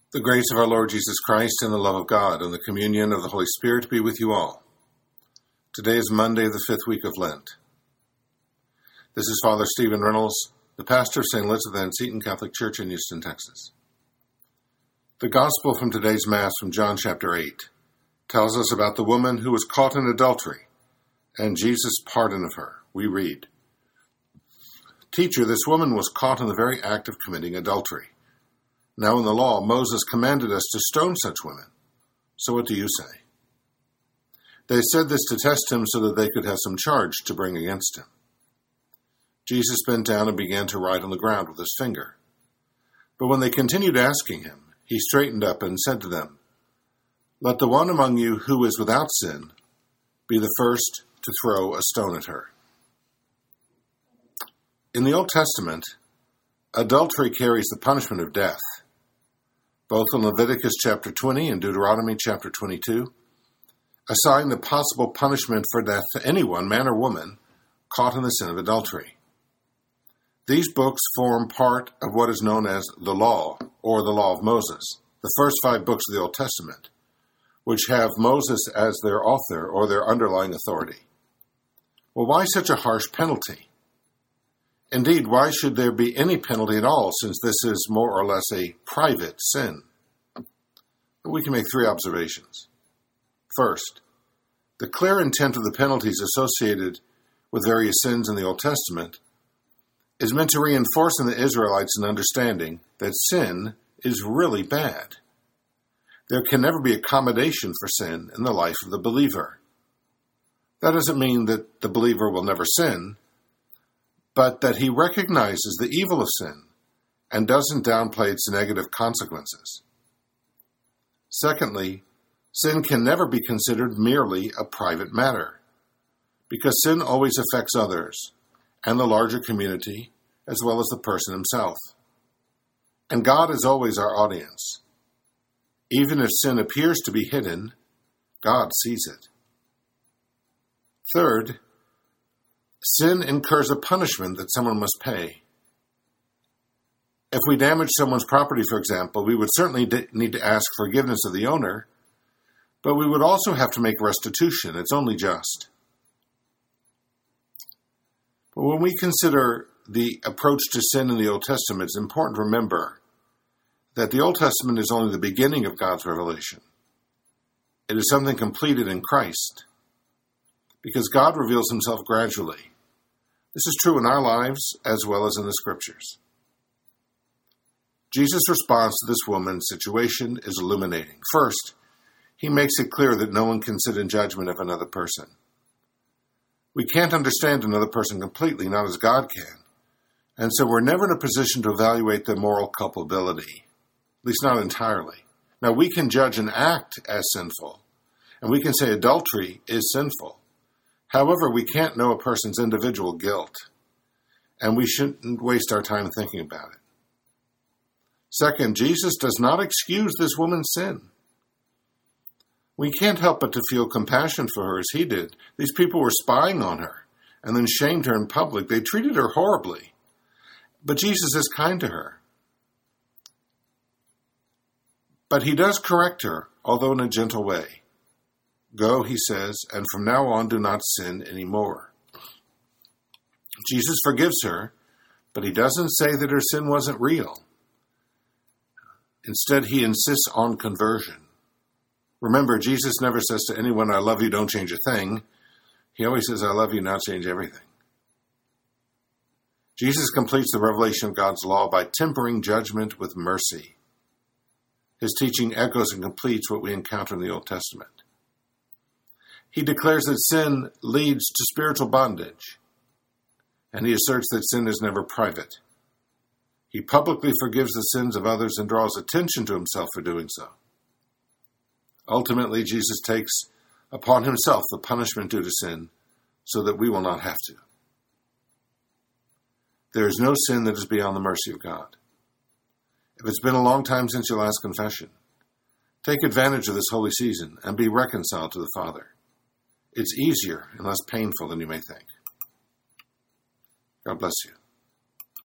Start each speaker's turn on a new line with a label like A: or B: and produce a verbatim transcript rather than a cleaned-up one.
A: The grace of our Lord Jesus Christ and the love of God and the communion of the Holy Spirit be with you all. Today is Monday, the fifth week of Lent. This is Father Stephen Reynolds, the pastor of Saint Elizabeth Ann Seton Catholic Church in Houston, Texas. The Gospel from today's Mass from John chapter eight tells us about the woman who was caught in adultery and Jesus' pardon of her. We read, "Teacher, this woman was caught in the very act of committing adultery. Now in the law, Moses commanded us to stone such women. So what do you say?" They said this to test him so that they could have some charge to bring against him. Jesus bent down and began to write on the ground with his finger. But when they continued asking him, he straightened up and said to them, "Let the one among you who is without sin be the first to throw a stone at her." In the Old Testament, adultery carries the punishment of death. Both in Leviticus chapter twenty and Deuteronomy chapter twenty-two assign the possible punishment for death to anyone, man or woman, caught in the sin of adultery. These books form part of what is known as the Law, or the Law of Moses, the first five books of the Old Testament, which have Moses as their author or their underlying authority. Well, why such a harsh penalty? Indeed, why should there be any penalty at all, since this is more or less a private sin? But we can make three observations. First, the clear intent of the penalties associated with various sins in the Old Testament is meant to reinforce in the Israelites an understanding that sin is really bad. There can never be accommodation for sin in the life of the believer. That doesn't mean that the believer will never sin, but that he recognizes the evil of sin and doesn't downplay its negative consequences. Secondly, sin can never be considered merely a private matter, because sin always affects others and the larger community as well as the person himself. And God is always our audience. Even if sin appears to be hidden, God sees it. Third, sin incurs a punishment that someone must pay. If we damage someone's property, for example, we would certainly need to ask forgiveness of the owner, but we would also have to make restitution. It's only just. But when we consider the approach to sin in the Old Testament, it's important to remember that the Old Testament is only the beginning of God's revelation. It is something completed in Christ, because God reveals himself gradually. This is true in our lives as well as in the Scriptures. Jesus' response to this woman's situation is illuminating. First, he makes it clear that no one can sit in judgment of another person. We can't understand another person completely, not as God can, and so we're never in a position to evaluate their moral culpability, at least not entirely. Now, we can judge an act as sinful, and we can say adultery is sinful. However, we can't know a person's individual guilt, and we shouldn't waste our time thinking about it. Second, Jesus does not excuse this woman's sin. We can't help but to feel compassion for her as he did. These people were spying on her and then shamed her in public. They treated her horribly, but Jesus is kind to her. But he does correct her, although in a gentle way. "Go," he says, "and from now on do not sin anymore." Jesus forgives her, but he doesn't say that her sin wasn't real. Instead, he insists on conversion. Remember, Jesus never says to anyone, "I love you, don't change a thing." He always says, "I love you, now change everything." Jesus completes the revelation of God's law by tempering judgment with mercy. His teaching echoes and completes what we encounter in the Old Testament. He declares that sin leads to spiritual bondage, and he asserts that sin is never private. He publicly forgives the sins of others and draws attention to himself for doing so. Ultimately, Jesus takes upon himself the punishment due to sin so that we will not have to. There is no sin that is beyond the mercy of God. If it's been a long time since your last confession, take advantage of this holy season and be reconciled to the Father. It's easier and less painful than you may think. God bless you.